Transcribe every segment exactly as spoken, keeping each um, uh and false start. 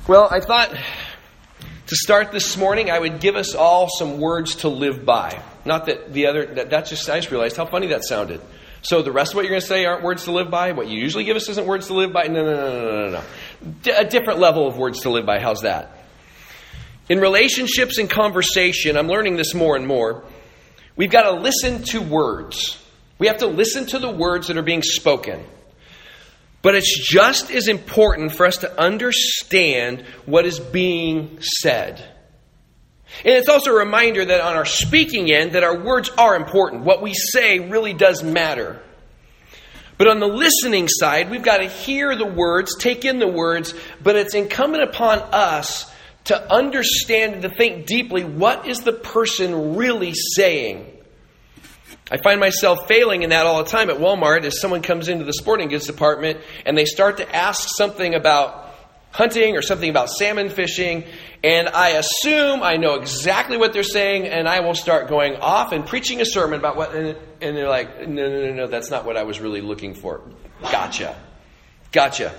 Well, I thought to start this morning, I would give us all some words to live by. Not that the other, that, that's just, I just realized how funny that sounded. So the rest of what you're going to say aren't words to live by? What you usually give us isn't words to live by? No, no, no, no, no, no. D- a different level of words to live by. How's that? In relationships and conversation, I'm learning this more and more. We've got to listen to words. We have to listen to the words that are being spoken. But it's just as important for us to understand what is being said. And it's also a reminder that on our speaking end, that our words are important. What we say really does matter. But on the listening side, we've got to hear the words, take in the words, but it's incumbent upon us to understand and to think deeply, what is the person really saying? I find myself failing in that all the time at Walmart as someone comes into the sporting goods department and they start to ask something about hunting or something about salmon fishing, and I assume I know exactly what they're saying, and I will start going off and preaching a sermon about what, and, and they're like, no, no, no, no, that's not what I was really looking for. Gotcha. Gotcha.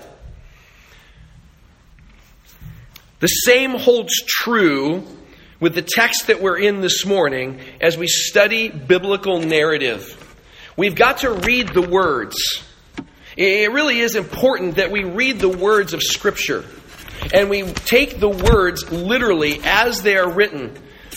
The same holds true with the text that we're in this morning as we study biblical narrative. We've got to read the words. It really is important that we read the words of Scripture. And we take the words literally as they are written.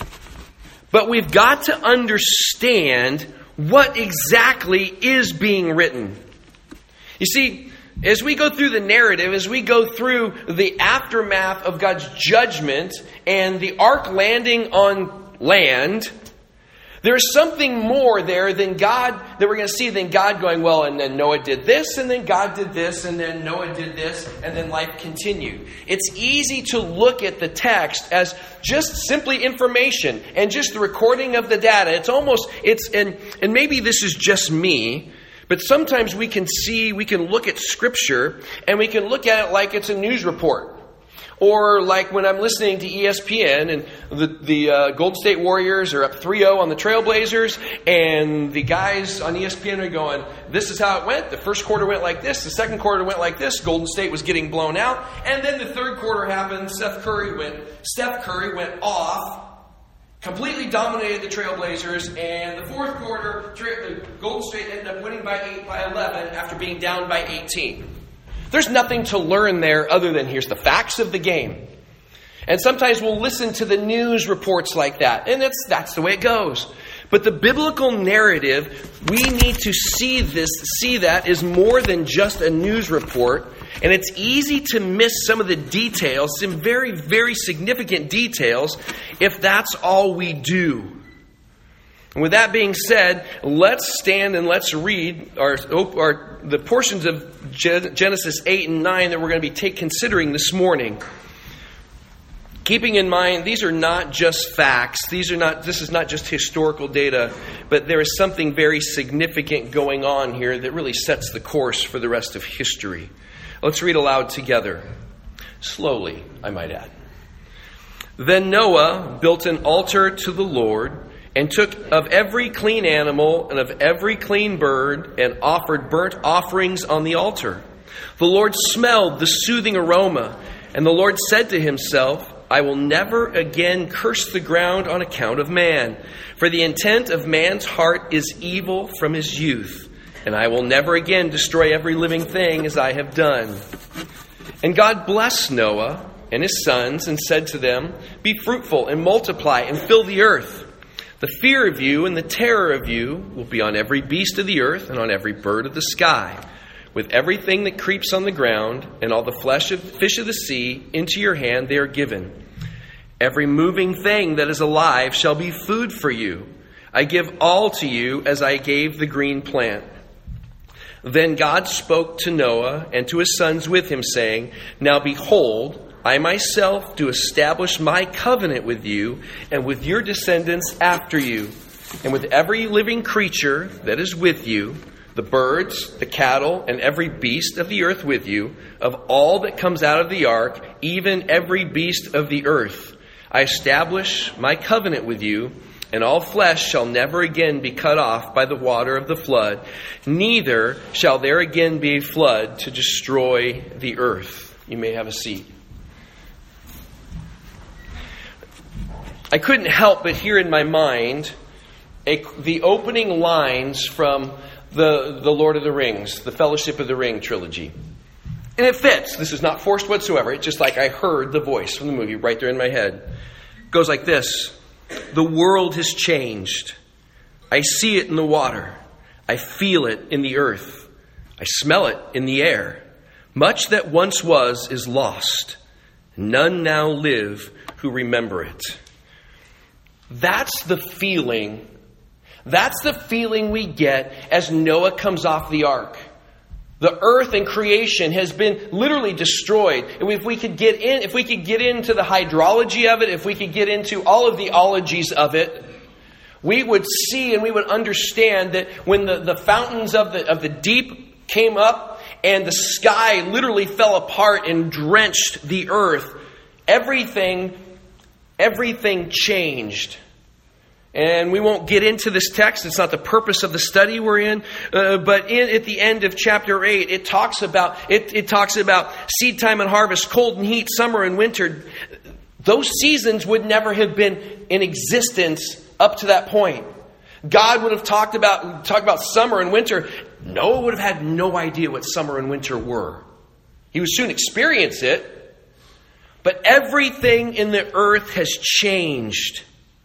But we've got to understand what exactly is being written. You see, as we go through the narrative, as we go through the aftermath of God's judgment and the ark landing on land, there's something more there than God, that we're going to see than God going, well, and then Noah did this, and then God did this, and then Noah did this, and then life continued. It's easy to look at the text as just simply information and just the recording of the data. It's almost, it's, and, and maybe this is just me, but sometimes we can see, we can look at Scripture and we can look at it like it's a news report. Or like when I'm listening to E S P N and the, the uh, Golden State Warriors are up three oh on the Trailblazers, and the guys on E S P N are going, this is how it went. The first quarter went like this. The second quarter went like this. Golden State was getting blown out. And then the third quarter happened. Steph Curry went, Steph Curry went off, completely dominated the Trailblazers, and the fourth quarter, the Golden State ended up winning by eight, by eleven after being down by eighteen. There's nothing to learn there other than here's the facts of the game. And sometimes we'll listen to the news reports like that, and it's, that's the way it goes. But the biblical narrative, we need to see this, see that is more than just a news report. And it's easy to miss some of the details, some very, very significant details, if that's all we do. And with that being said, let's stand and let's read our, our the portions of Genesis eight and nine that we're going to be take, considering this morning. Keeping in mind, these are not just facts. These are not. This is not just historical data, but there is something very significant going on here that really sets the course for the rest of history. Let's read aloud together. Slowly, I might add. Then Noah built an altar to the Lord, and took of every clean animal and of every clean bird, and offered burnt offerings on the altar. The Lord smelled the soothing aroma, and the Lord said to himself, I will never again curse the ground on account of man, for the intent of man's heart is evil from his youth, and I will never again destroy every living thing as I have done. And God blessed Noah and his sons and said to them, be fruitful and multiply and fill the earth. The fear of you and the terror of you will be on every beast of the earth and on every bird of the sky, with everything that creeps on the ground, and all the flesh of fish of the sea into your hand they are given. Every moving thing that is alive shall be food for you. I give all to you as I gave the green plant. Then God spoke to Noah and to his sons with him, saying, now behold, I myself do establish my covenant with you and with your descendants after you, and with every living creature that is with you, the birds, the cattle, and every beast of the earth with you, of all that comes out of the ark, even every beast of the earth. I establish my covenant with you, and all flesh shall never again be cut off by the water of the flood, neither shall there again be a flood to destroy the earth. You may have a seat. I couldn't help but hear in my mind a, the opening lines from the, the Lord of the Rings, the Fellowship of the Ring trilogy. And it fits. This is not forced whatsoever. It's just like I heard the voice from the movie right there in my head. It goes like this. The world has changed. I see it in the water. I feel it in the earth. I smell it in the air. Much that once was is lost. None now live who remember it. That's the feeling. That's the feeling we get as Noah comes off the ark. The earth and creation has been literally destroyed. And if we could get in, if we could get into the hydrology of it, if we could get into all of the ologies of it, we would see and we would understand that when the, the fountains of the of the deep came up and the sky literally fell apart and drenched the earth, everything, everything changed. And we won't get into this text. It's not the purpose of the study we're in. Uh, but in, at the end of chapter eight, it talks about it, it talks about seed time and harvest, cold and heat, summer and winter. Those seasons would never have been in existence up to that point. God would have talked about talked about summer and winter. Noah would have had no idea what summer and winter were. He would soon experience it. But everything in the earth has changed.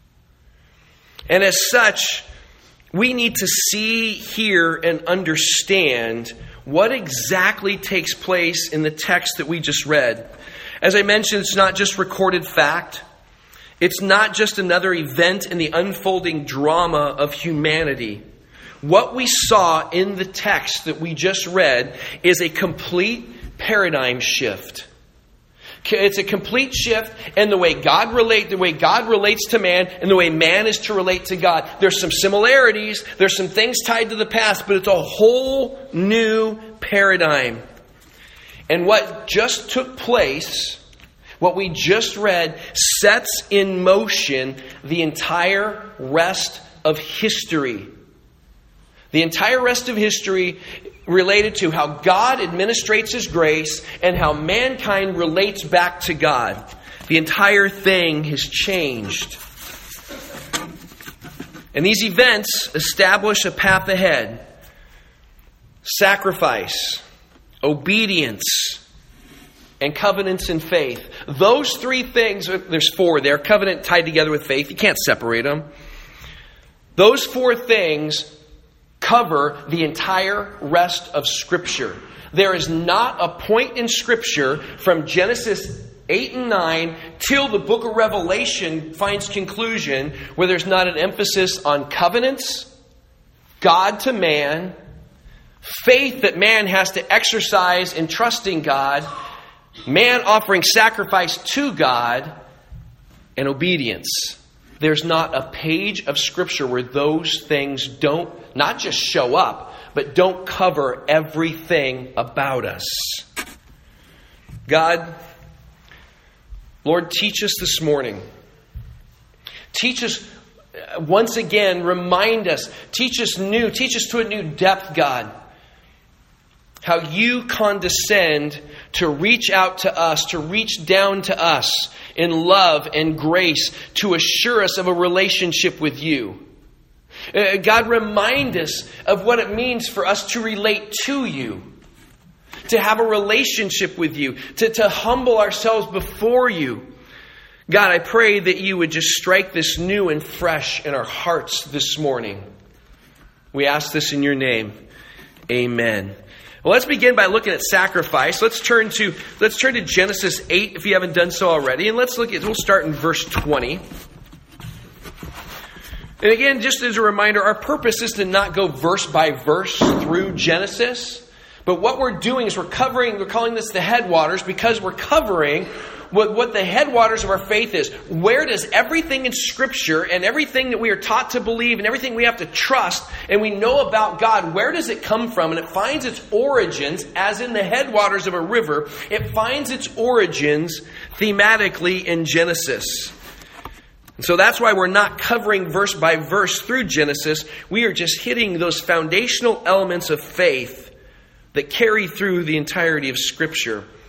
And as such, we need to see, hear, and understand what exactly takes place in the text that we just read. As I mentioned, it's not just recorded fact. It's not just another event in the unfolding drama of humanity. What we saw in the text that we just read is a complete paradigm shift. It's a complete shift in the way God relate, the way God relates to man, and the way man is to relate to God. There's some similarities, there's some things tied to the past, but it's a whole new paradigm. And what just took place, what we just read, sets in motion the entire rest of history. The entire rest of history related to how God administrates His grace and how mankind relates back to God. The entire thing has changed. And these events establish a path ahead. Sacrifice, obedience, and covenants in faith. Those three things, there's four there. Covenant tied together with faith. You can't separate them. Those four things cover the entire rest of Scripture. There is not a point in Scripture from Genesis eight and nine till the book of Revelation finds conclusion where there's not an emphasis on covenants, God to man, faith that man has to exercise in trusting God, man offering sacrifice to God, and obedience. There's not a page of Scripture where those things don't not just show up, but don't cover everything about us. God, Lord, teach us this morning. Teach us once again, remind us, teach us new, teach us to a new depth, God. How you condescend to reach out to us, to reach down to us in love and grace, to assure us of a relationship with you. Uh, God, remind us of what it means for us to relate to you, to have a relationship with you, to, to humble ourselves before you. God, I pray that you would just strike this new and fresh in our hearts this morning. We ask this in your name. Amen. Well, let's begin by looking at sacrifice. Let's turn to let's turn to Genesis eight if you haven't done so already, and let's look at we'll start in verse twenty. And again, just as a reminder, our purpose is to not go verse by verse through Genesis, but what we're doing is we're covering, we're calling this the headwaters because we're covering what, what the headwaters of our faith is. Where does everything in Scripture and everything that we are taught to believe and everything we have to trust and we know about God, where does it come from? And it finds its origins, as in the headwaters of a river, it finds its origins thematically in Genesis. And so that's why we're not covering verse by verse through Genesis. We are just hitting those foundational elements of faith that carry through the entirety of Scripture.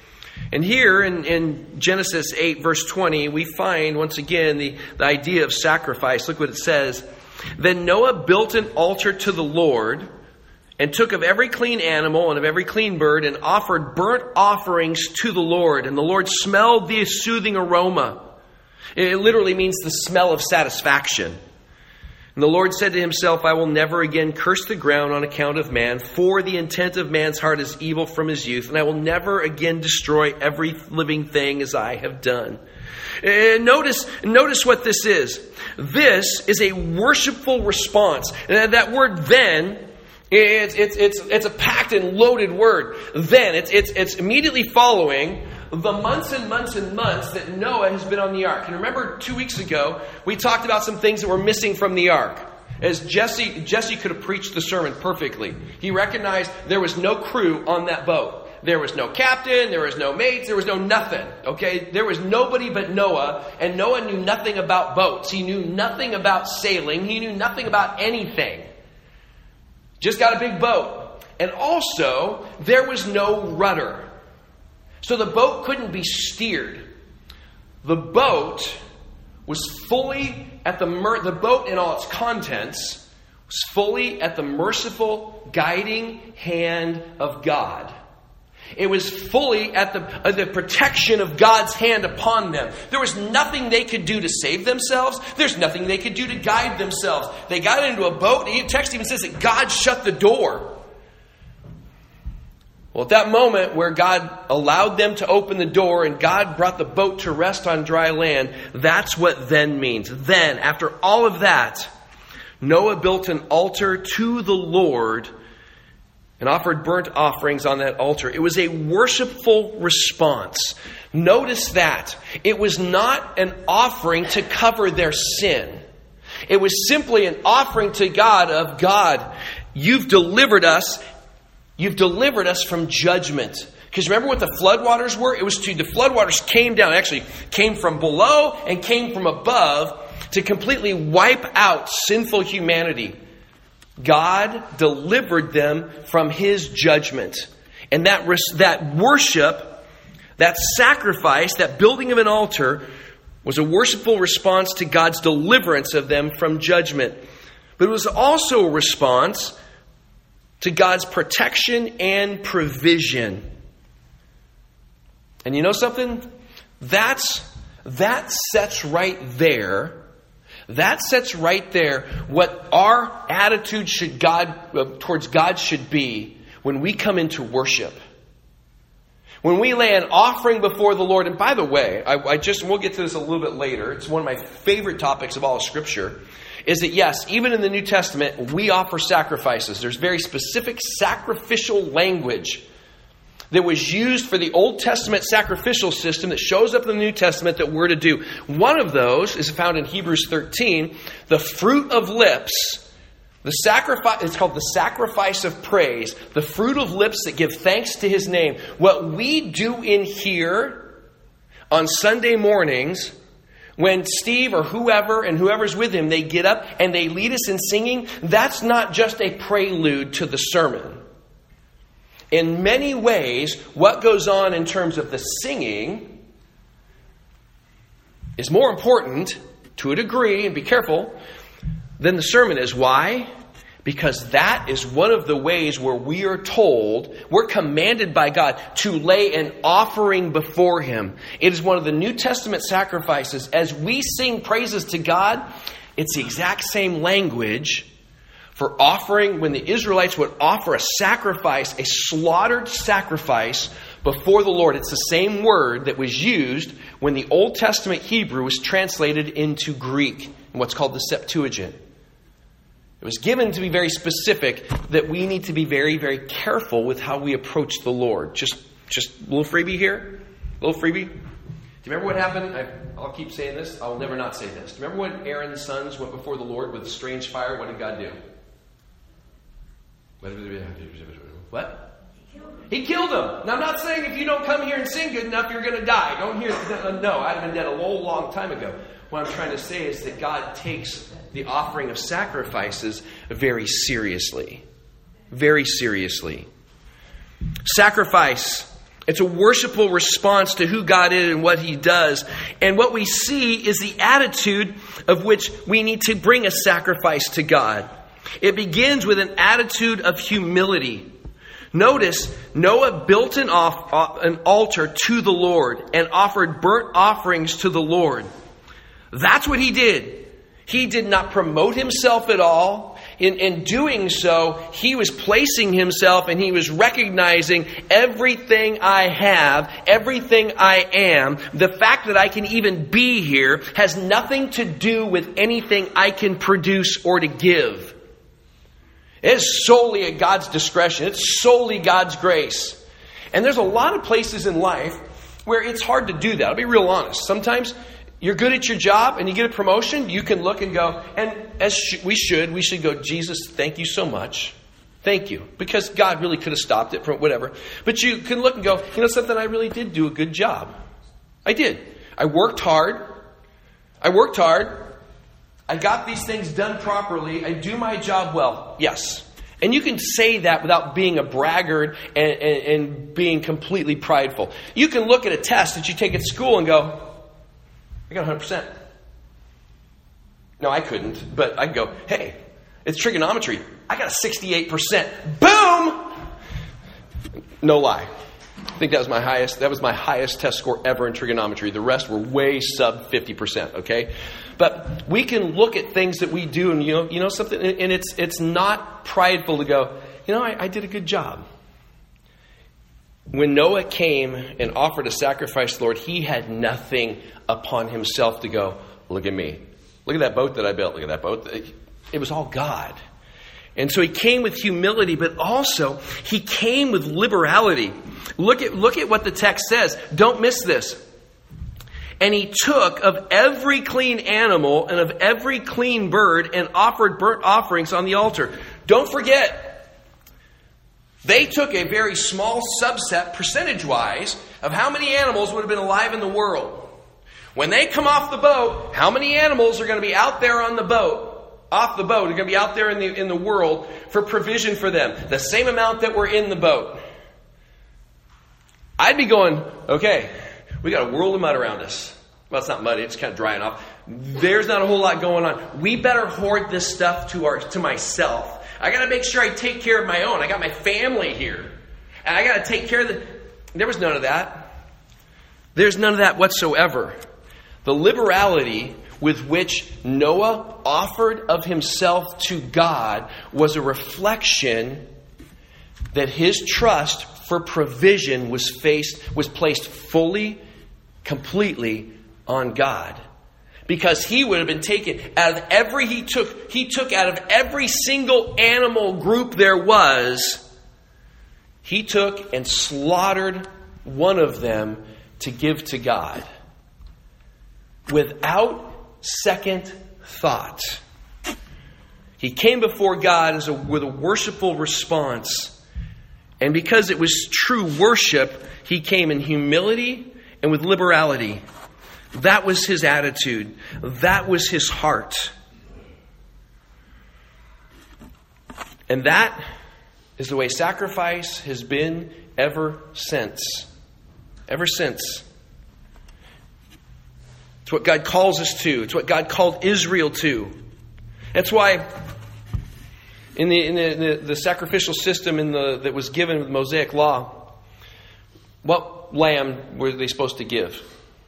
And here in, in Genesis eight, verse twenty, we find once again the, the idea of sacrifice. Look what it says. Then Noah built an altar to the Lord and took of every clean animal and of every clean bird and offered burnt offerings to the Lord. And the Lord smelled the soothing aroma. It literally means the smell of satisfaction. And the Lord said to himself, I will never again curse the ground on account of man, for the intent of man's heart is evil from his youth, and I will never again destroy every living thing as I have done. And notice, notice what this is. This is a worshipful response. And that word then, it's, it's, it's, it's a packed and loaded word. Then, it's, it's, it's immediately following the months and months and months that Noah has been on the ark. And remember two weeks ago, we talked about some things that were missing from the ark. As Jesse, Jesse could have preached the sermon perfectly. He recognized there was no crew on that boat. There was no captain, there was no mates, there was no nothing. Okay? There was nobody but Noah, and Noah knew nothing about boats. He knew nothing about sailing. He knew nothing about anything. Just got a big boat. And also, there was no rudder. So the boat couldn't be steered. The boat was fully at the mer- the boat and all its contents was fully at the merciful guiding hand of God. It was fully at the uh, the protection of God's hand upon them. There was nothing they could do to save themselves. There's nothing they could do to guide themselves. They got into a boat. The text even says that God shut the door. Well, at that moment where God allowed them to open the door and God brought the boat to rest on dry land, that's what then means. Then, after all of that, Noah built an altar to the Lord and offered burnt offerings on that altar. It was a worshipful response. Notice that. It was not an offering to cover their sin. It was simply an offering to God of, God, you've delivered us. You've delivered us from judgment. Because remember what the floodwaters were? It was to, the floodwaters came down, actually came from below and came from above to completely wipe out sinful humanity. God delivered them from His judgment. And that, that worship, that sacrifice, that building of an altar was a worshipful response to God's deliverance of them from judgment. But it was also a response to God's protection and provision. And you know something? That's, that sets right there, that sets right there what our attitude should God, uh, towards God should be when we come into worship. When we lay an offering before the Lord, and by the way, I, I just, we'll get to this a little bit later. It's one of my favorite topics of all of Scripture. Is that yes, even in the New Testament, we offer sacrifices. There's very specific sacrificial language that was used for the Old Testament sacrificial system that shows up in the New Testament that we're to do. One of those is found in Hebrews thirteen, the fruit of lips. The sacrifice, it's called the sacrifice of praise, the fruit of lips that give thanks to His name. What we do in here on Sunday mornings, when Steve or whoever and whoever's with him, they get up and they lead us in singing, that's not just a prelude to the sermon. In many ways, what goes on in terms of the singing is more important, to a degree, and be careful, than the sermon is. Why? Because that is one of the ways where we are told, we're commanded by God to lay an offering before Him. It is one of the New Testament sacrifices. As we sing praises to God, it's the exact same language for offering when the Israelites would offer a sacrifice, a slaughtered sacrifice before the Lord. It's the same word that was used when the Old Testament Hebrew was translated into Greek, in what's called the Septuagint. It was given to be very specific that we need to be very, very careful with how we approach the Lord. Just just a little freebie here. A little freebie. Do you remember what happened? I, I'll keep saying this. I'll never not say this. Do you remember when Aaron's sons went before the Lord with strange fire? What did God do? What? He killed them. He killed them. Now, I'm not saying if you don't come here and sing good enough, you're going to die. Don't hear. No, I'd have been dead a long, long time ago. What I'm trying to say is that God takes the offering of sacrifices very seriously. Very seriously. Sacrifice It's a worshipful response to who God is and what He does. And what we see is the attitude of which we need to bring a sacrifice to God. It begins with an attitude of humility. Notice, Noah built an, off, an altar to the Lord and offered burnt offerings to the Lord. That's what he did. He did not promote himself at all. In, in doing so, he was placing himself and he was recognizing everything I have, everything I am. The fact that I can even be here has nothing to do with anything I can produce or to give. It is solely at God's discretion. It's solely God's grace. And there's a lot of places in life where it's hard to do that. I'll be real honest. Sometimes you're good at your job and you get a promotion, you can look and go, and as sh- we should, we should go, Jesus, thank you so much. Thank you. Because God really could have stopped it from whatever. But you can look and go, you know something, I really did do a good job. I did. I worked hard. I worked hard. I got these things done properly. I do my job well. Yes. And you can say that without being a braggart and, and, and being completely prideful. You can look at a test that you take at school and go, I got one hundred percent. No, I couldn't. But I can go, hey, it's trigonometry. I got a sixty-eight percent. Boom! No lie. I think that was my highest, that was my highest test score ever in trigonometry. The rest were way sub fifty percent, okay? But we can look at things that we do and you know, you know something, and it's it's not prideful to go, you know, I, I did a good job. When Noah came and offered a sacrifice to the Lord, he had nothing upon himself to go, look at me. Look at that boat that I built. Look at that boat. It was all God. And so he came with humility, but also he came with liberality. Look at, look at what the text says. Don't miss this. And he took of every clean animal and of every clean bird and offered burnt offerings on the altar. Don't forget, they took a very small subset, percentage-wise, of how many animals would have been alive in the world. When they come off the boat, how many animals are going to be out there on the boat? Off the boat, are going to be out there in the in the world for provision for them. The same amount that were in the boat. I'd be going, okay, we got a world of mud around us. Well, it's not muddy, it's kind of drying off. There's not a whole lot going on. We better hoard this stuff to our to myself. I got to make sure I take care of my own. I got my family here. And I got to take care of the... There was none of that. There's none of that whatsoever. The liberality with which Noah offered of himself to God was a reflection that his trust for provision was faced, was placed fully, completely on God. Because he would have been taken out of every, he took, he took out of every single animal group there was, he took and slaughtered one of them to give to God. Without second thought. He came before God as a, with a worshipful response. And because it was true worship, he came in humility and with liberality. That was his attitude. That was his heart. And that is the way sacrifice has been ever since. Ever since. It's what God calls us to. It's what God called Israel to. That's why in the in the, the, the sacrificial system in the that was given with the Mosaic Law, what lamb were they supposed to give?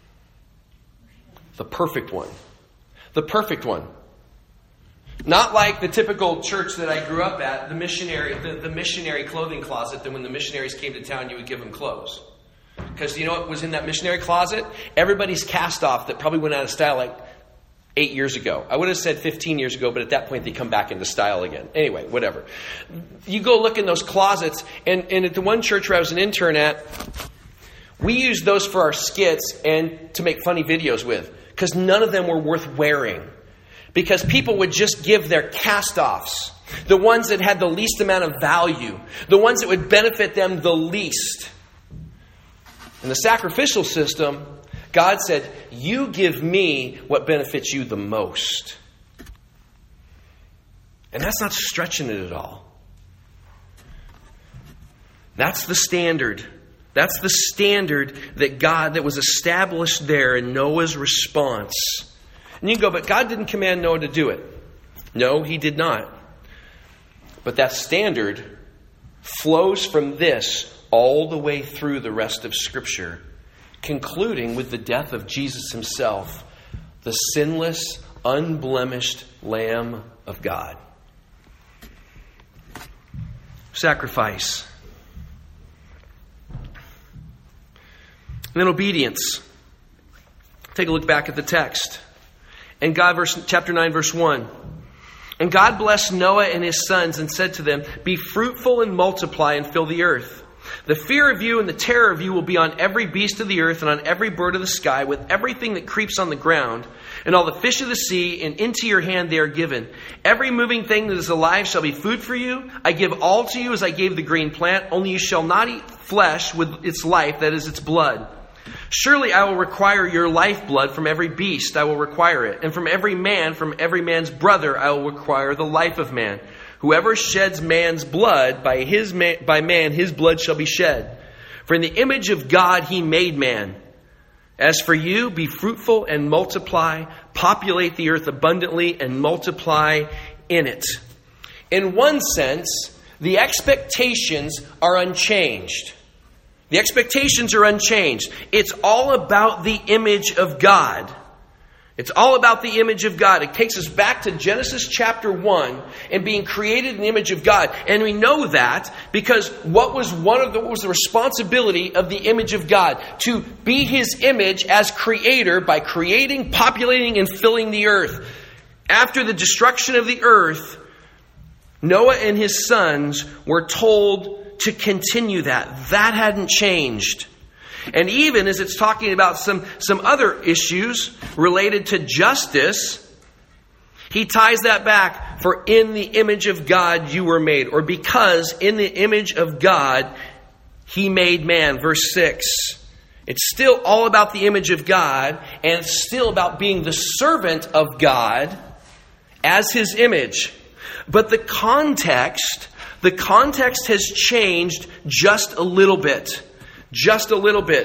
The perfect one. The perfect one. Not like the typical church that I grew up at, the missionary, the, the missionary clothing closet, that when the missionaries came to town, you would give them clothes. Because you know what was in that missionary closet? Everybody's cast off that probably went out of style like eight years ago. I would have said fifteen years ago, but at that point they come back into style again. Anyway, whatever. You go look in those closets, and, and at the one church where I was an intern at, we used those for our skits and to make funny videos with. Because none of them were worth wearing. Because people would just give their cast-offs. The ones that had the least amount of value. The ones that would benefit them the least. In the sacrificial system, God said, you give me what benefits you the most. And that's not stretching it at all. That's the standard. That's the standard that God, that was established there in Noah's response. And you can go, but God didn't command Noah to do it. No, he did not. But that standard flows from this all the way through the rest of Scripture, concluding with the death of Jesus himself, the sinless, unblemished Lamb of God. Sacrifice. And then obedience. Take a look back at the text. And God, verse, chapter nine, verse one. And God blessed Noah and his sons and said to them, be fruitful and multiply and fill the earth. The fear of you and the terror of you will be on every beast of the earth and on every bird of the sky, with everything that creeps on the ground, and all the fish of the sea, and into your hand they are given. Every moving thing that is alive shall be food for you. I give all to you as I gave the green plant, only you shall not eat flesh with its life, that is its blood. Surely I will require your lifeblood from every beast, I will require it. And from every man, from every man's brother, I will require the life of man. Whoever sheds man's blood, by his man, by man his blood shall be shed. For in the image of God he made man. As for you, be fruitful and multiply, populate the earth abundantly and multiply in it. In one sense, the expectations are unchanged. The expectations are unchanged. It's all about the image of God. It's all about the image of God. It takes us back to Genesis chapter one and being created in the image of God. And we know that because what was one of the, what was the responsibility of the image of God? To be his image as creator by creating, populating, and filling the earth. After the destruction of the earth, Noah and his sons were told to continue that. That hadn't changed. And even as it's talking about some, some other issues related to justice, he ties that back. For in the image of God you were made. Or because in the image of God he made man. Verse six. It's still all about the image of God. And it's still about being the servant of God as his image. But the context, the context has changed just a little bit. Just a little bit.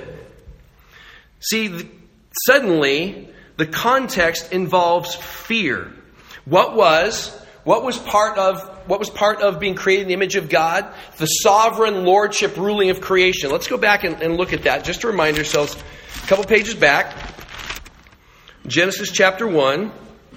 See, suddenly, the context involves fear. What was, what was part of, what was part of being created in the image of God? The sovereign lordship ruling of creation. Let's go back and, and look at that, just to remind ourselves. A couple pages back. Genesis chapter one,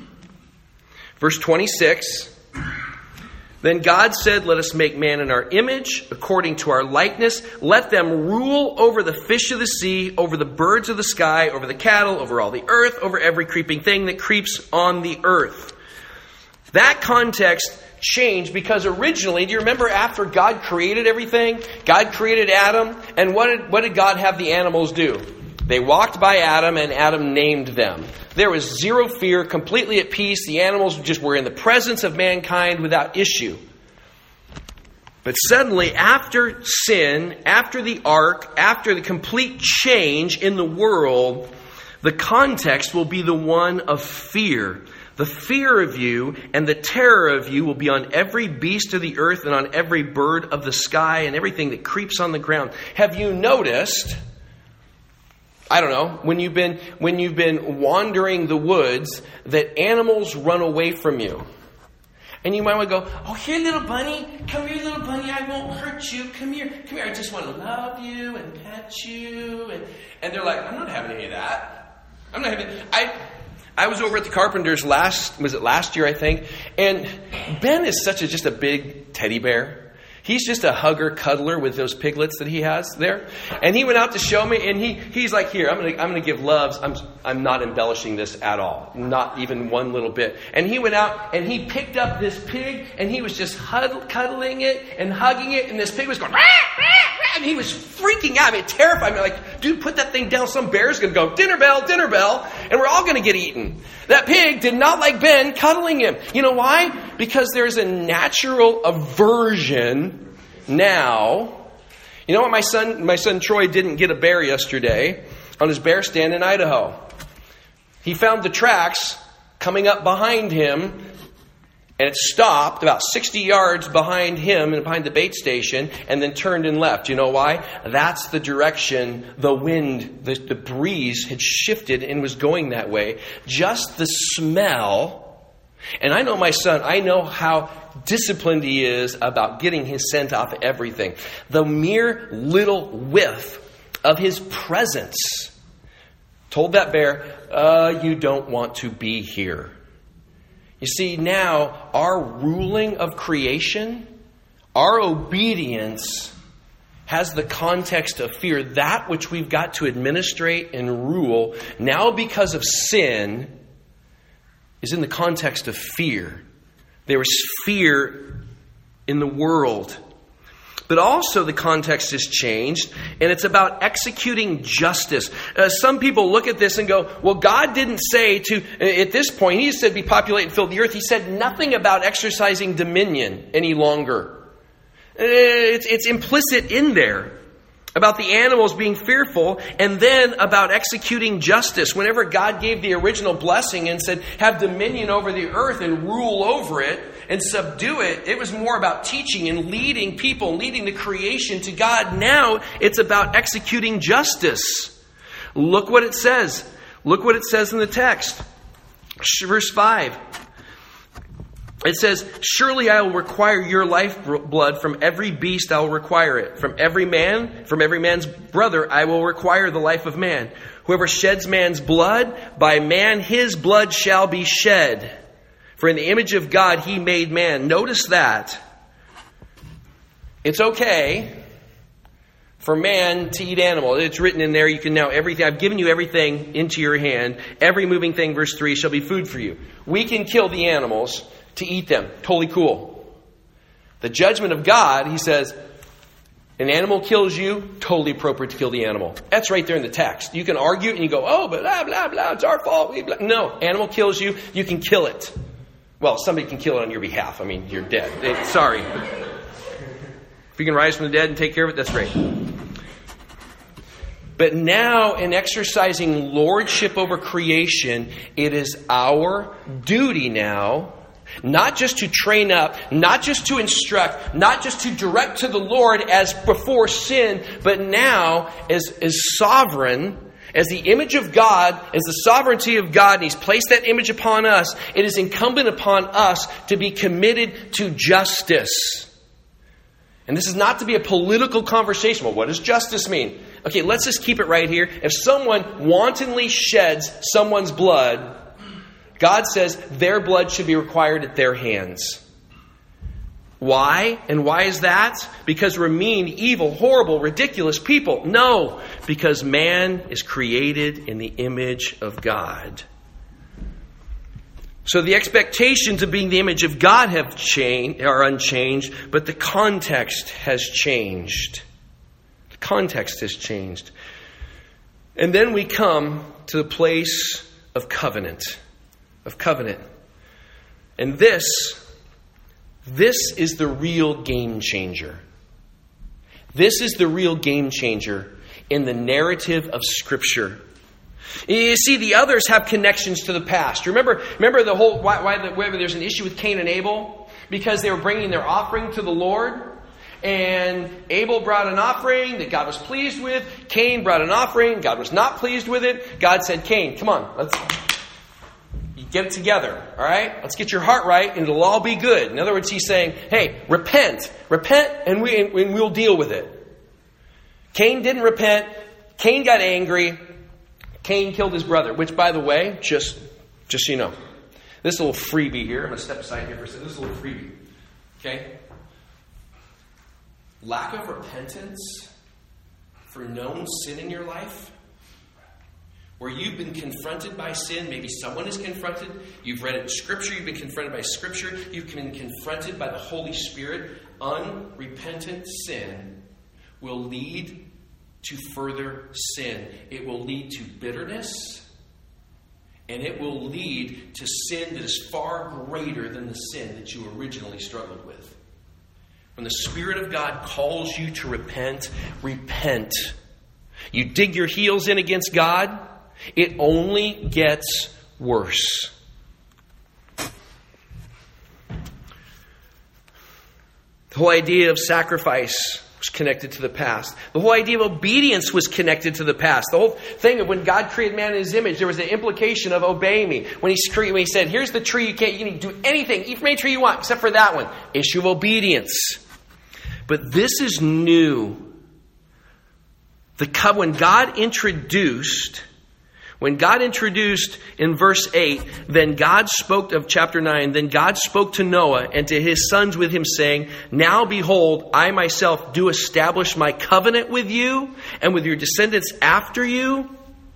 verse twenty-six. Then God said, let us make man in our image, according to our likeness. Let them rule over the fish of the sea, over the birds of the sky, over the cattle, over all the earth, over every creeping thing that creeps on the earth. That context changed because originally, do you remember after God created everything? God created Adam, and what did, what did God have the animals do? They walked by Adam, and Adam named them. There was zero fear, completely at peace. The animals just were in the presence of mankind without issue. But suddenly, after sin, after the ark, after the complete change in the world, the context will be the one of fear. The fear of you and the terror of you will be on every beast of the earth and on every bird of the sky and everything that creeps on the ground. Have you noticed, I don't know, when you've been when you've been wandering the woods, that animals run away from you? And you might want to go, oh, here, little bunny. Come here, little bunny. I won't hurt you. Come here. Come here. I just want to love you and pet you. And, and they're like, I'm not having any of that. I'm not having I I was over at the Carpenters last, was it last year, I think? And Ben is such a just a big teddy bear. He's just a hugger, cuddler with those piglets that he has there. And he went out to show me, and he he's like, here, I'm going to I'm going to give loves. I'm I'm not embellishing this at all. Not even one little bit. And he went out, and he picked up this pig, and he was just huddle, cuddling it and hugging it, and this pig was going, rah, rah, rah, and he was freaking out. I mean, it terrified me. Like, dude, put that thing down. Some bear's going to go, dinner bell, dinner bell, and we're all going to get eaten. That pig did not like Ben cuddling him. You know why? Because there's a natural aversion now. You know what my son, my son Troy didn't get a bear yesterday on his bear stand in Idaho. He found the tracks coming up behind him, And it stopped about sixty yards behind him and behind the bait station and then turned and left. You know why? That's the direction the wind, the, the breeze had shifted and was going that way. Just the smell. And I know my son, I know how disciplined he is about getting his scent off everything. The mere little whiff of his presence told that bear, uh, you don't want to be here. You see, now our ruling of creation, our obedience has the context of fear. That which we've got to administrate and rule, now because of sin, is in the context of fear. There is fear in the world. But also the context has changed, and it's about executing justice. Uh, some people look at this and go, well, God didn't say to, at this point, He said be populate and fill the earth. He said nothing about exercising dominion any longer. It's, it's implicit in there about the animals being fearful, and then about executing justice. Whenever God gave the original blessing and said, have dominion over the earth and rule over it and subdue it, it was more about teaching and leading people, leading the creation to God. Now it's about executing justice. Look what it says. Look what it says in the text. Verse five. It says, surely I will require your lifeblood from every beast. I will require it. From every man, from every man's brother, I will require the life of man. Whoever sheds man's blood, by man his blood shall be shed. For in the image of God he made man. Notice that. It's okay for man to eat animal. It's written in there. You can now everything. I've given you everything into your hand. Every moving thing, verse three, shall be food for you. We can kill the animals to eat them. Totally cool. The judgment of God, He says, an animal kills you, totally appropriate to kill the animal. That's right there in the text. You can argue and you go, oh, but blah, blah, blah, it's our fault. Blah. No, animal kills you, you can kill it. Well, somebody can kill it on your behalf. I mean, you're dead. It, sorry. If you can rise from the dead and take care of it, that's great. But now, in exercising lordship over creation, it is our duty now, not just to train up, not just to instruct, not just to direct to the Lord as before sin, but now as, as sovereign, as the image of God, as the sovereignty of God, and He's placed that image upon us, it is incumbent upon us to be committed to justice. And this is not to be a political conversation. Well, what does justice mean? Okay, let's just keep it right here. If someone wantonly sheds someone's blood, God says their blood should be required at their hands. Why? And why is that? Because we're mean, evil, horrible, ridiculous people? No, because man is created in the image of God. So the expectations of being the image of God have changed, are unchanged, but the context has changed. The context has changed. And then we come to the place of covenant. Of covenant. And this, this is the real game changer. This is the real game changer in the narrative of Scripture. You see, the others have connections to the past. Remember, remember the whole why, why, the, why there's an issue with Cain and Abel? Because they were bringing their offering to the Lord. And Abel brought an offering that God was pleased with. Cain brought an offering. God was not pleased with it. God said, Cain, come on, let's get it together, all right? Let's get your heart right, and it'll all be good. In other words, He's saying, hey, repent. Repent, and, we, and we'll deal with it. Cain didn't repent. Cain got angry. Cain killed his brother, which, by the way, just, just so you know, this little freebie here. I'm going to step aside here for a second. This little freebie, okay? Lack of repentance for known sin in your life, where you've been confronted by sin, maybe someone is confronted, you've read it in Scripture, you've been confronted by Scripture, you've been confronted by the Holy Spirit, unrepentant sin will lead to further sin. It will lead to bitterness, and it will lead to sin that is far greater than the sin that you originally struggled with. When the Spirit of God calls you to repent, repent. You dig your heels in against God, it only gets worse. whole idea of sacrifice was connected to the past. The whole idea of obedience was connected to the past. The whole thing of when God created man in his image, there was the implication of obey me. When he, when he said, here's the tree, you can't you can do anything, eat from any tree you want, except for that one. Issue of obedience. But this is new. The when God introduced, when God introduced in verse eight, then God spoke of chapter nine, then God spoke to Noah and to his sons with him, saying, now behold, I myself do establish my covenant with you and with your descendants after you.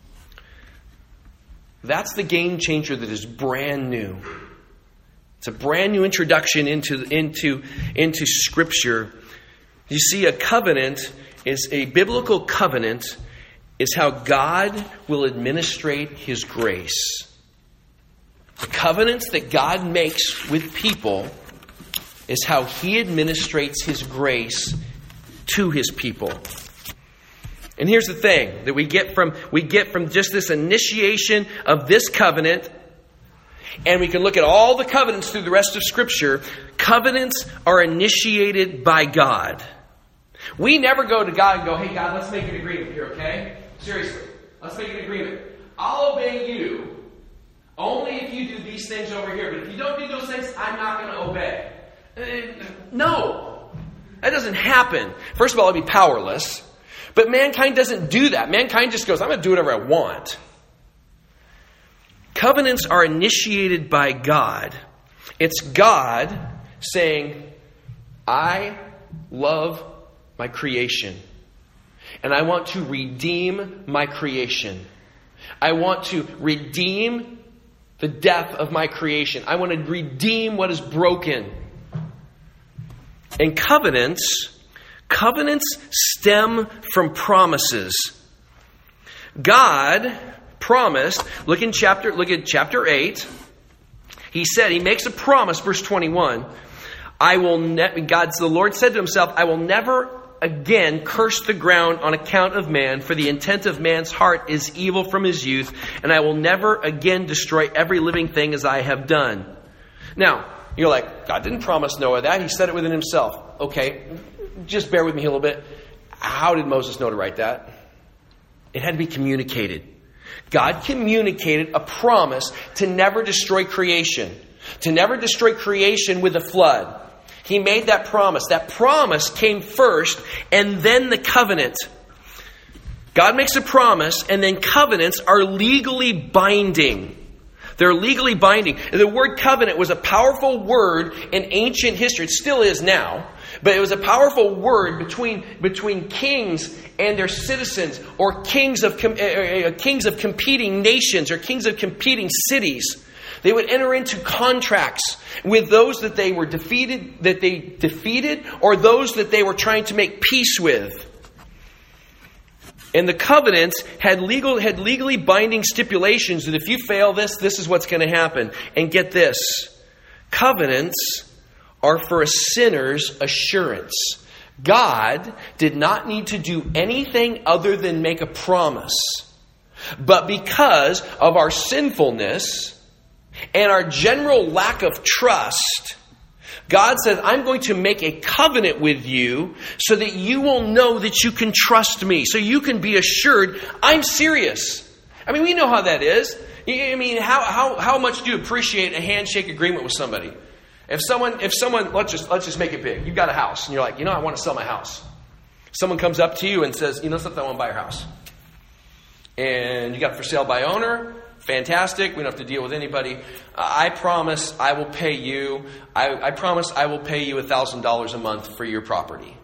That's the game changer that is brand new. It's a brand new introduction into, into, into Scripture. You see, a covenant is a biblical covenant is how God will administrate His grace. The covenants that God makes with people is how He administrates His grace to His people. And here's the thing that we get from we get from just this initiation of this covenant, and we can look at all the covenants through the rest of Scripture. Covenants are initiated by God. We never go to God and go, hey, God, let's make an agreement here, okay? Seriously, let's make an agreement. I'll obey you only if you do these things over here. But if you don't do those things, I'm not going to obey. Uh, no, that doesn't happen. First of all, I'd be powerless. But mankind doesn't do that. Mankind just goes, I'm going to do whatever I want. Covenants are initiated by God. It's God saying, I love my creation. And I want to redeem my creation. I want to redeem the death of my creation. I want to redeem what is broken. And covenants, covenants stem from promises. God promised, look in chapter, look at chapter eight. He said, he makes a promise, verse twenty-one. I will ne- God, the Lord said to himself, I will never again curse the ground on account of man, for the intent of man's heart is evil from his youth, and I will never again destroy every living thing as I have done. Now, you're like, God didn't promise Noah that. He said it within himself. Okay, just bear with me a little bit. How did Moses know to write that? It had to be communicated. God communicated a promise to never destroy creation, to never destroy creation with a flood. He made that promise. That promise came first, and then the covenant. God makes a promise, and then covenants are legally binding. They're legally binding. The word covenant was a powerful word in ancient history. It still is now. But it was a powerful word between, between kings and their citizens, or kings of, uh, kings of competing nations, or kings of competing cities. They would enter into contracts with those that they were defeated, that they defeated, or those that they were trying to make peace with. And the covenants had legal, had legally binding stipulations that if you fail this, this is what's going to happen. And get this, covenants are for a sinner's assurance. God did not need to do anything other than make a promise. But because of our sinfulness and our general lack of trust, God said, I'm going to make a covenant with you so that you will know that you can trust me. So you can be assured I'm serious. I mean, we know how that is. I mean, how how how much do you appreciate a handshake agreement with somebody? If someone, if someone, let's just let's just make it big. You've got a house and you're like, you know, I want to sell my house. Someone comes up to you and says, you know something, I want to buy your house. And you got it for sale by owner. Fantastic. We don't have to deal with anybody. Uh, I promise I will pay you. I, I promise I will pay you one thousand dollars a month for your property.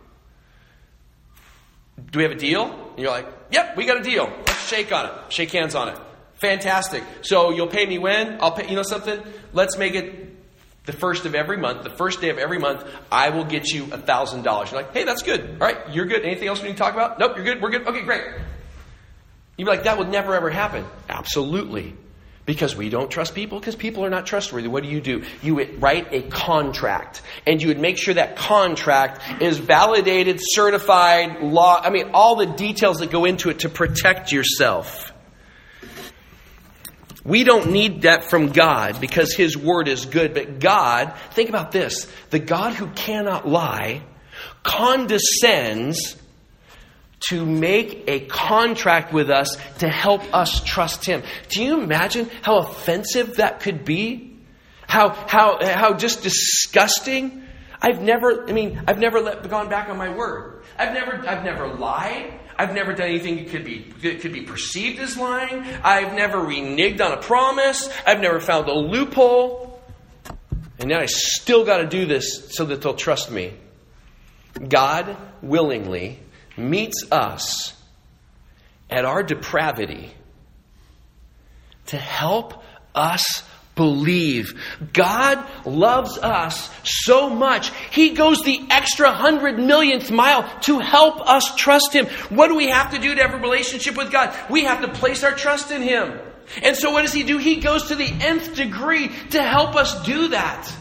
Do we have a deal? And you're like, yep, we got a deal. Let's shake on it. Shake hands on it. Fantastic. So you'll pay me when? I'll pay, you know something? Let's make it the first of every month. The first day of every month, I will get you one thousand dollars. You're like, hey, that's good. All right, you're good. Anything else we need to talk about? Nope, you're good. We're good. Okay, great. You'd be like, that would never ever happen. Absolutely. Because we don't trust people, because people are not trustworthy. What do you do? You would write a contract. And you would make sure that contract is validated, certified, law. I mean, all the details that go into it to protect yourself. We don't need that from God because His Word is good. But God, think about this. The God who cannot lie condescends to make a contract with us to help us trust Him. Do you imagine how offensive that could be? How how how just disgusting? I've never, I mean, I've never let, gone back on my word. I've never, I've never lied. I've never done anything that could be that could be perceived as lying. I've never reneged on a promise. I've never found a loophole. And now I still got to do this so that they'll trust me. God willingly meets us at our depravity to help us believe. God loves us so much, He goes the extra hundred millionth mile to help us trust Him. What do we have to do to have a relationship with God? We have to place our trust in Him. And so what does He do? He goes to the nth degree to help us do that.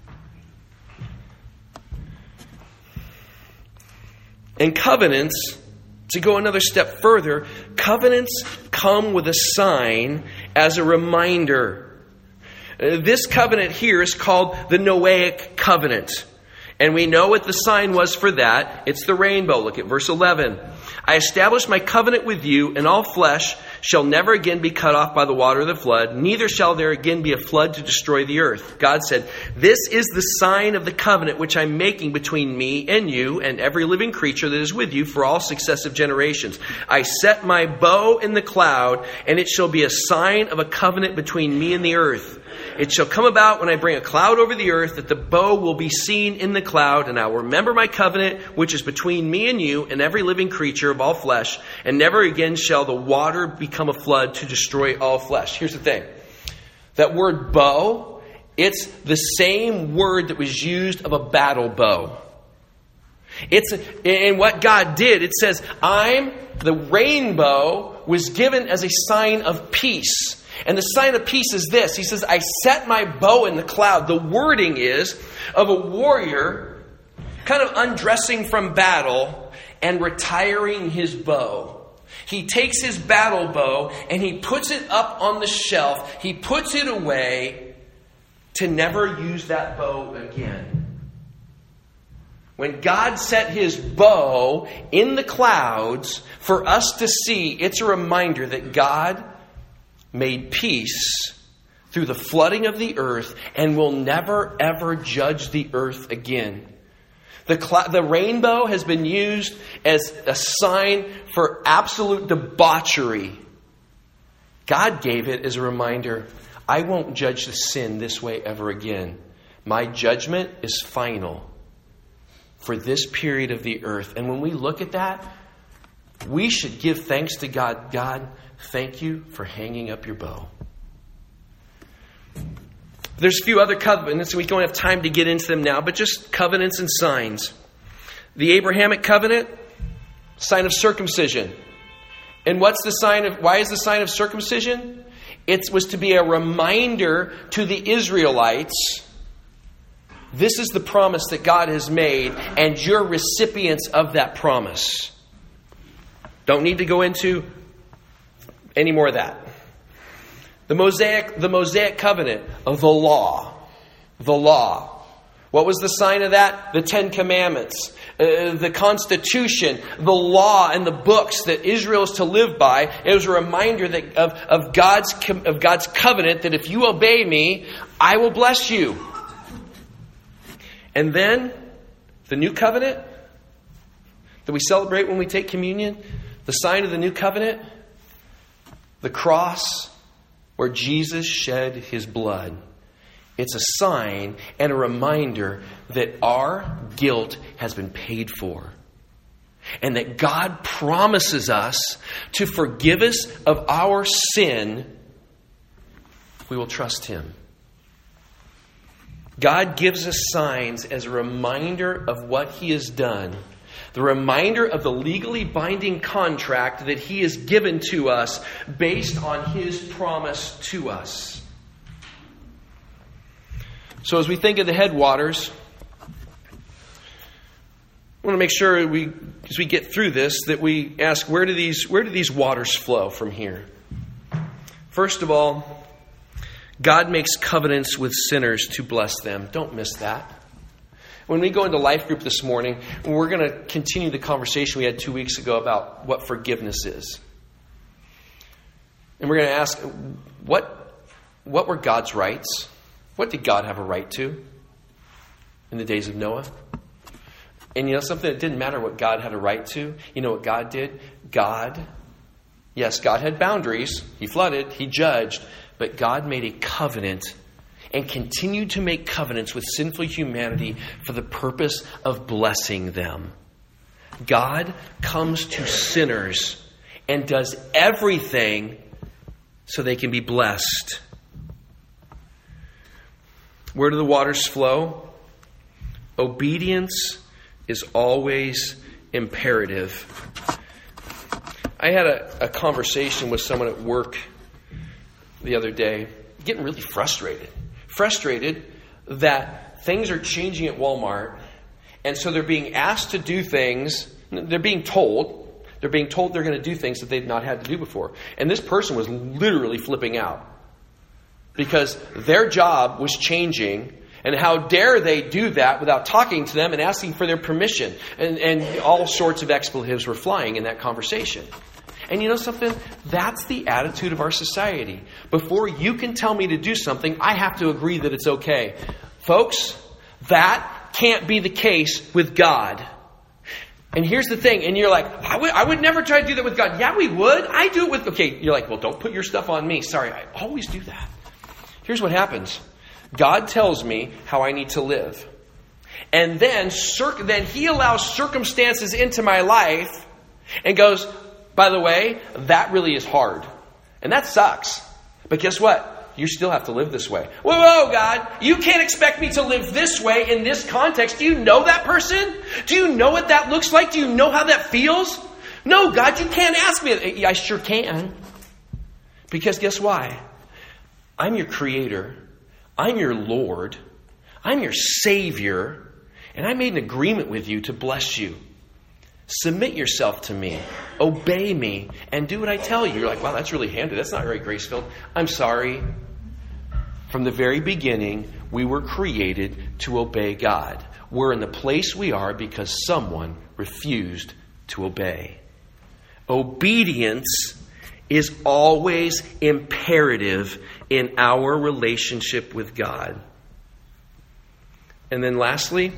And covenants, to go another step further, covenants come with a sign as a reminder. This covenant here is called the Noahic covenant. And we know what the sign was for that. It's the rainbow. Look at verse eleven. I establish my covenant with you, and all flesh shall never again be cut off by the water of the flood, neither shall there again be a flood to destroy the earth. God said, this is the sign of the covenant which I'm making between me and you and every living creature that is with you for all successive generations. I set my bow in the cloud, and it shall be a sign of a covenant between me and the earth. It shall come about when I bring a cloud over the earth that the bow will be seen in the cloud, and I will remember my covenant which is between me and you and every living creature of all flesh, and never again shall the water become a flood to destroy all flesh. Here's the thing. That word bow, it's the same word that was used of a battle bow. It's and what God did, it says, I'm the rainbow was given as a sign of peace. And the sign of peace is this. He says, I set my bow in the cloud. The wording is of a warrior kind of undressing from battle and retiring his bow. He takes his battle bow and he puts it up on the shelf. He puts it away to never use that bow again. When God set His bow in the clouds for us to see, it's a reminder that God made peace through the flooding of the earth and will never ever judge the earth again. The, cl- the rainbow has been used as a sign for absolute debauchery. God gave it as a reminder, I won't judge the sin this way ever again. My judgment is final for this period of the earth. And when we look at that, we should give thanks to God. God, thank you for hanging up your bow. There's a few other covenants, and we don't have time to get into them now, but just covenants and signs. The Abrahamic covenant, sign of circumcision. And what's the sign of, why is the sign of circumcision? It was to be a reminder to the Israelites, this is the promise that God has made, and you're recipients of that promise. Don't need to go into any more of that. The Mosaic, the Mosaic covenant of the law. The law. What was the sign of that? The Ten Commandments. Uh, the Constitution. The law and the books that Israel is to live by. It was a reminder that of, of, God's, of God's covenant that if you obey me, I will bless you. And then the new covenant that we celebrate when we take communion. The sign of the new covenant. The cross where Jesus shed His blood. It's a sign and a reminder that our guilt has been paid for. And that God promises us to forgive us of our sin if we will trust Him. God gives us signs as a reminder of what He has done. The reminder of the legally binding contract that He has given to us based on His promise to us. So as we think of the headwaters, I want to make sure we, as we get through this, that we ask, where do these, where do these waters flow from here? First of all, God makes covenants with sinners to bless them. Don't miss that. When we go into life group this morning, we're going to continue the conversation we had two weeks ago about what forgiveness is. And we're going to ask, what, what were God's rights? What did God have a right to in the days of Noah? And you know something? It didn't matter what God had a right to. You know what God did? God, yes, God had boundaries. He flooded. He judged. But God made a covenant and continued to make covenants with sinful humanity for the purpose of blessing them. God comes to sinners and does everything so they can be blessed. Where do the waters flow? Obedience is always imperative. I had a, a conversation with someone at work the other day, getting really frustrated. Frustrated that things are changing at Walmart, and so they're being asked to do things, they're being told, they're being told they're going to do things that they've not had to do before. And this person was literally flipping out because their job was changing, and how dare they do that without talking to them and asking for their permission. And, and all sorts of expletives were flying in that conversation. And you know something? That's the attitude of our society. Before you can tell me to do something, I have to agree that it's okay. Folks, that can't be the case with God. And here's the thing. And you're like, I would, I would never try to do that with God. Yeah, we would. I do it with... Okay, you're like, well, don't put your stuff on me. Sorry, I always do that. Here's what happens. God tells me how I need to live. And then, cir- then He allows circumstances into my life and goes... By the way, that really is hard. And that sucks. But guess what? You still have to live this way. Whoa, whoa, God. You can't expect me to live this way in this context. Do you know that person? Do you know what that looks like? Do you know how that feels? No, God, you can't ask me. I sure can. Because guess why? I'm your creator. I'm your Lord. I'm your Savior. And I made an agreement with you to bless you. Submit yourself to me, obey me, and do what I tell you. You're like, wow, that's really handy. That's not very grace-filled. I'm sorry. From the very beginning, we were created to obey God. We're in the place we are because someone refused to obey. Obedience is always imperative in our relationship with God. And then lastly,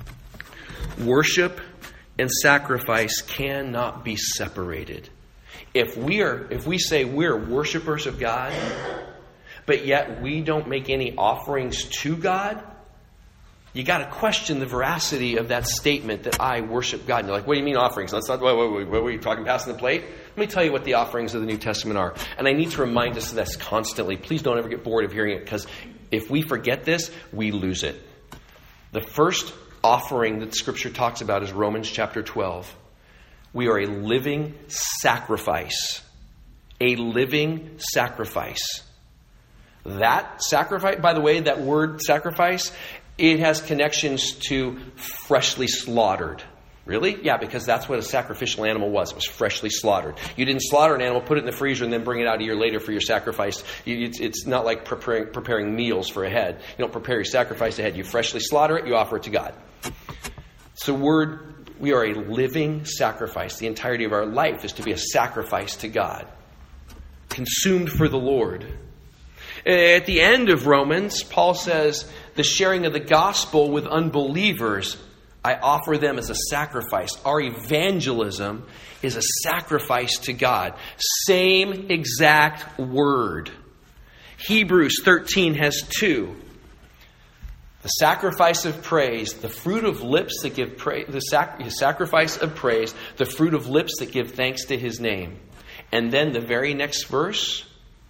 worship and sacrifice cannot be separated. If we are, if we say we're worshipers of God, but yet we don't make any offerings to God, you got to question the veracity of that statement that I worship God. And you're like, what do you mean offerings? Let's not. Wait, wait, wait, what were you talking? Passing the plate? Let me tell you what the offerings of the New Testament are. And I need to remind us of this constantly. Please don't ever get bored of hearing it, because if we forget this, we lose it. The first offering that Scripture talks about is Romans chapter twelve. We are a living sacrifice. A living sacrifice. That sacrifice, by the way, that word sacrifice, it has connections to freshly slaughtered. Really? Yeah, because that's what a sacrificial animal was. It was freshly slaughtered. You didn't slaughter an animal, put it in the freezer, and then bring it out a year later for your sacrifice. It's, it's not like preparing, preparing meals for a head. You don't prepare your sacrifice ahead. You freshly slaughter it, you offer it to God. So word, we are a living sacrifice. The entirety of our life is to be a sacrifice to God. Consumed for the Lord. At the end of Romans, Paul says, the sharing of the gospel with unbelievers, I offer them as a sacrifice. Our evangelism is a sacrifice to God. Same exact word. Hebrews thirteen has two. The sacrifice of praise, the fruit of lips that give praise, the sac- sacrifice of praise, the fruit of lips that give thanks to His name. And then the very next verse,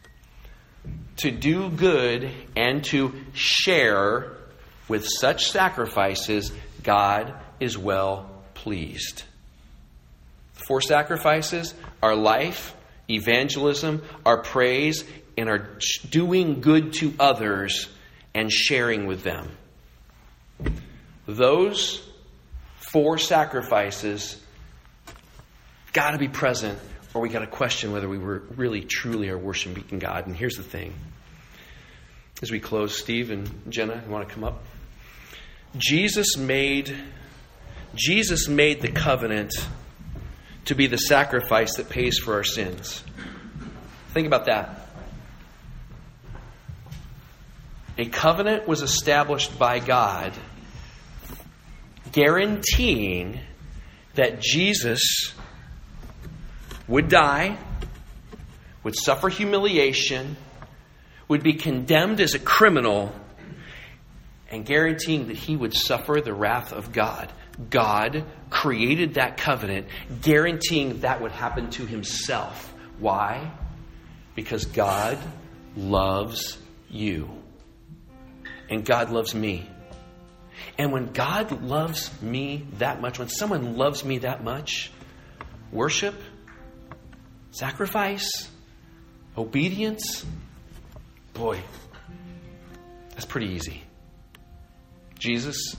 to do good and to share with such sacrifices, God is well pleased. Four sacrifices: our life, evangelism, our praise, and our doing good to others and sharing with them. Those four sacrifices got to be present, or we got to question whether we were really truly are worshiping God. And here's the thing. As we close, Steve and Jenna, you want to come up? Jesus made, Jesus made the covenant to be the sacrifice that pays for our sins. Think about that. A covenant was established by God, guaranteeing that Jesus would die, would suffer humiliation, would be condemned as a criminal, and guaranteeing that he would suffer the wrath of God. God created that covenant, guaranteeing that would happen to himself. Why? Because God loves you. And God loves me. And when God loves me that much, when someone loves me that much, worship, sacrifice, obedience, boy, that's pretty easy. Jesus,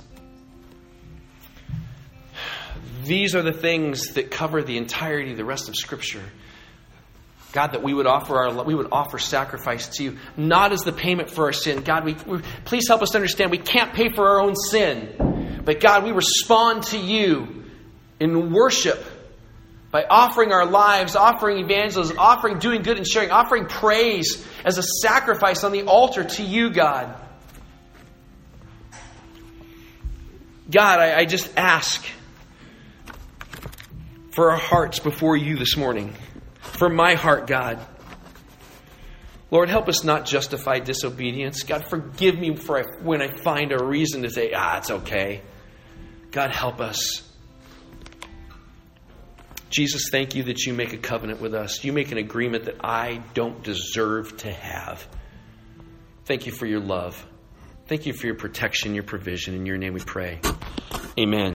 these are the things that cover the entirety of the rest of Scripture. God, that we would offer our we would offer sacrifice to you, not as the payment for our sin. God, we, we please help us to understand we can't pay for our own sin, but God, we respond to you in worship by offering our lives, offering evangelism, offering doing good and sharing, offering praise as a sacrifice on the altar to you, God. God, I, I just ask for our hearts before you this morning. For my heart, God. Lord, help us not justify disobedience. God, forgive me for I, when I find a reason to say, ah, it's okay. God, help us. Jesus, thank you that you make a covenant with us. You make an agreement that I don't deserve to have. Thank you for your love. Thank you for your protection, your provision. In your name we pray. Amen.